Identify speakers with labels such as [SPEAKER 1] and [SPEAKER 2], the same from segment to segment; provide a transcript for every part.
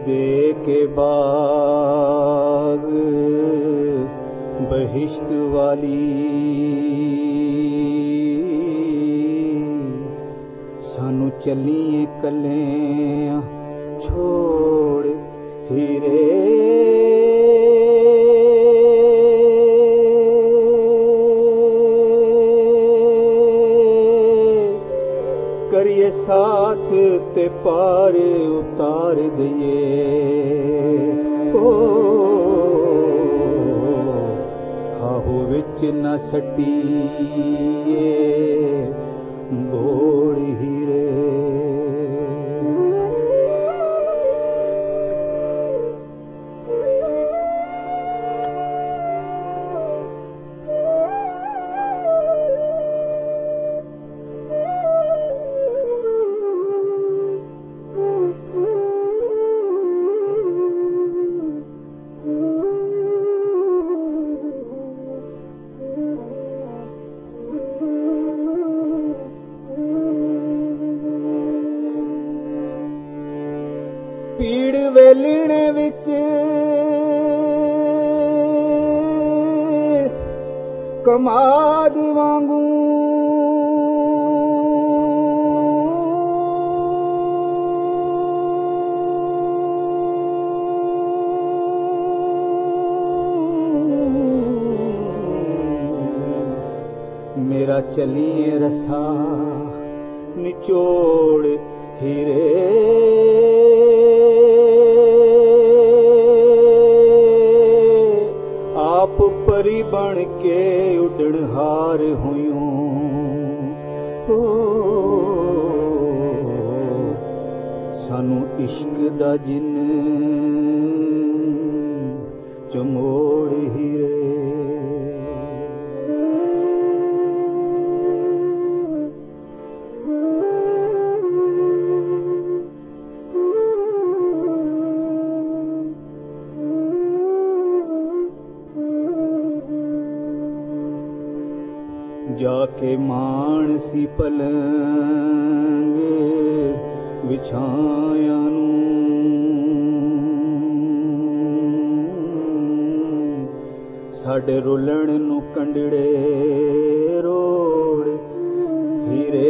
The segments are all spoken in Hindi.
[SPEAKER 1] दे के बाग बहिश्त वाली सानू चलिए कलें छोड़ हीरे करिए साथ ते पार उतार दिए ओ हाहू विच न सटिए बोड़ हीरे पीड़ वेलणे विच कमाद वांगू मेरा चलिए रसा निचोड़ हीरे आप परी बन के उड़नहार हुयूं ओ सानू इश्क दा जिन चमोड़ हीरे जाके मानसी पलंग विछाया साडे रुलण नू कंडड़े रोड़ हीरे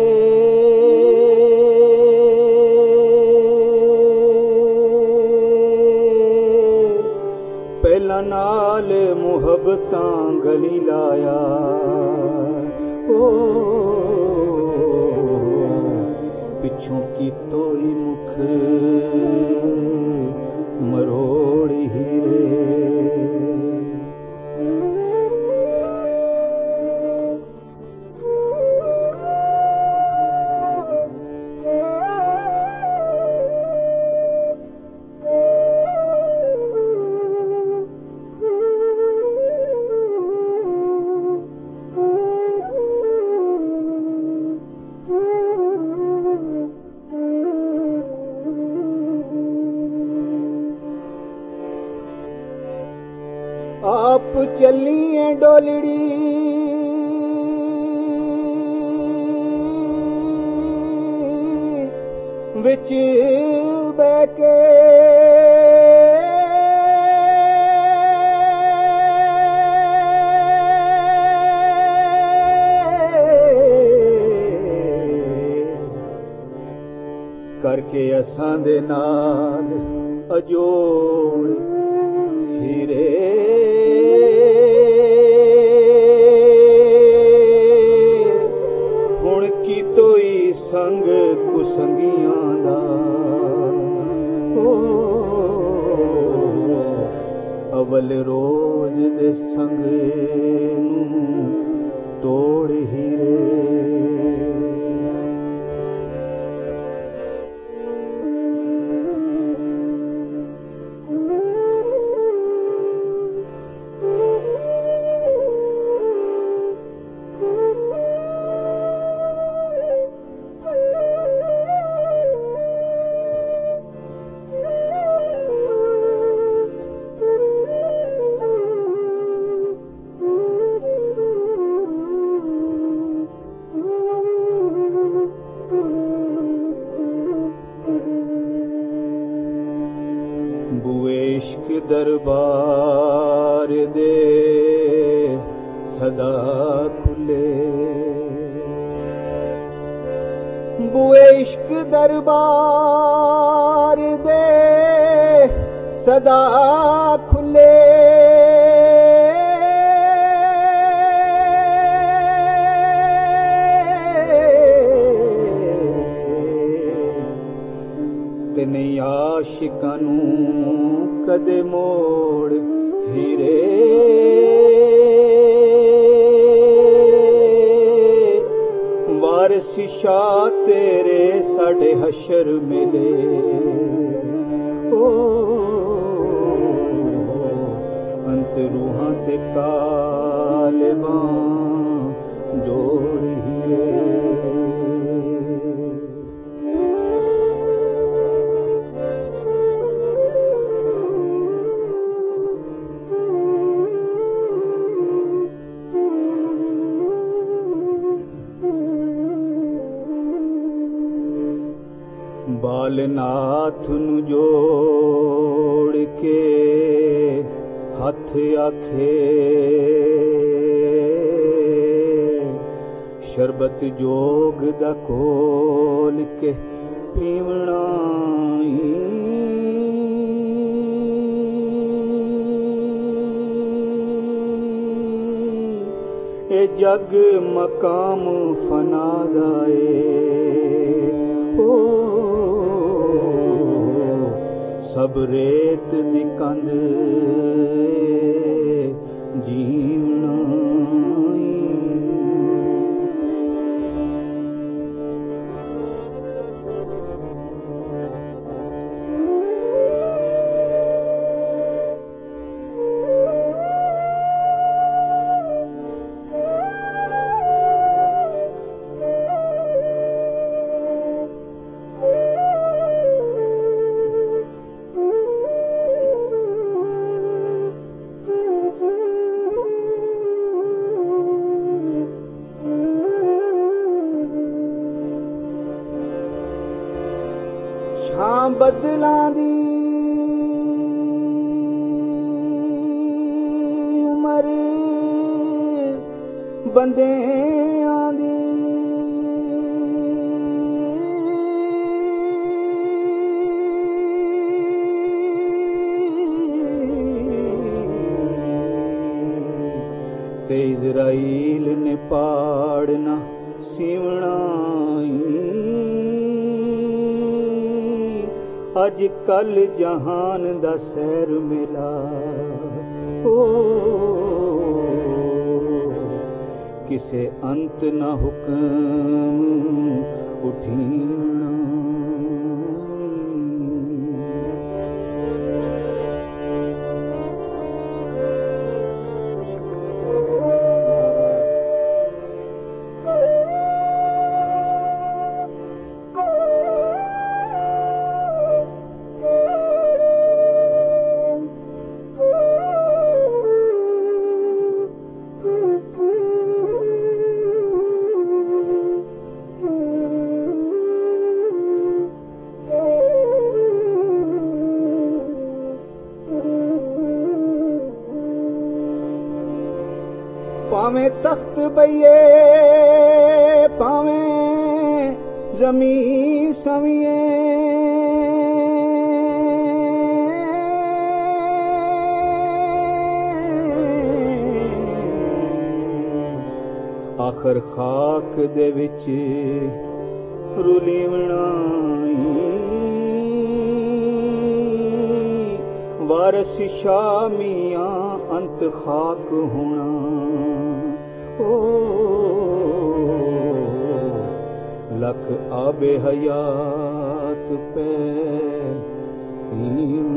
[SPEAKER 1] पहला नाल मुहब्बतां गली लाया ओ पिछों की तोई मुख मरोड़ हीरे आप चलिए डोलड़ी विच बैके करके असां दे नाल अजोड़ हीरे हुण की तोई संग कुसंगियां दा ओ अवल रोज दे संग नू तोड़ हीरे दरबार दे सदा खुले, बुए इश्क दरबार दे सदा खुले, ते नहीं आशिकां नूं कदे मोड़ हीरे, वारिस शाह तेरे साडे हशर मिले, ओ अंत रूहां ते कालिबां जोड़ हीरे। बालनाथ नूं जोड़ के हथ आखे, शरबत जोग दा खोल के पीवना, ए जग मकाम फना दा ओ सब रेत दी कंध जीवना। छां बदलां दी उमर बंदेआं दी, ते इज़राइल ने पाड़ना सीवना, अज कल जहान दा सैर मिला, ओ किसे अंत न हुक्म उठीना। पावें तख्त बइये पावें ज़मीं सविए, आखिर खाक दे विच रुलीवना, वारिस शाह मियां अंत खाक होना, ओ लख आबे हयात पे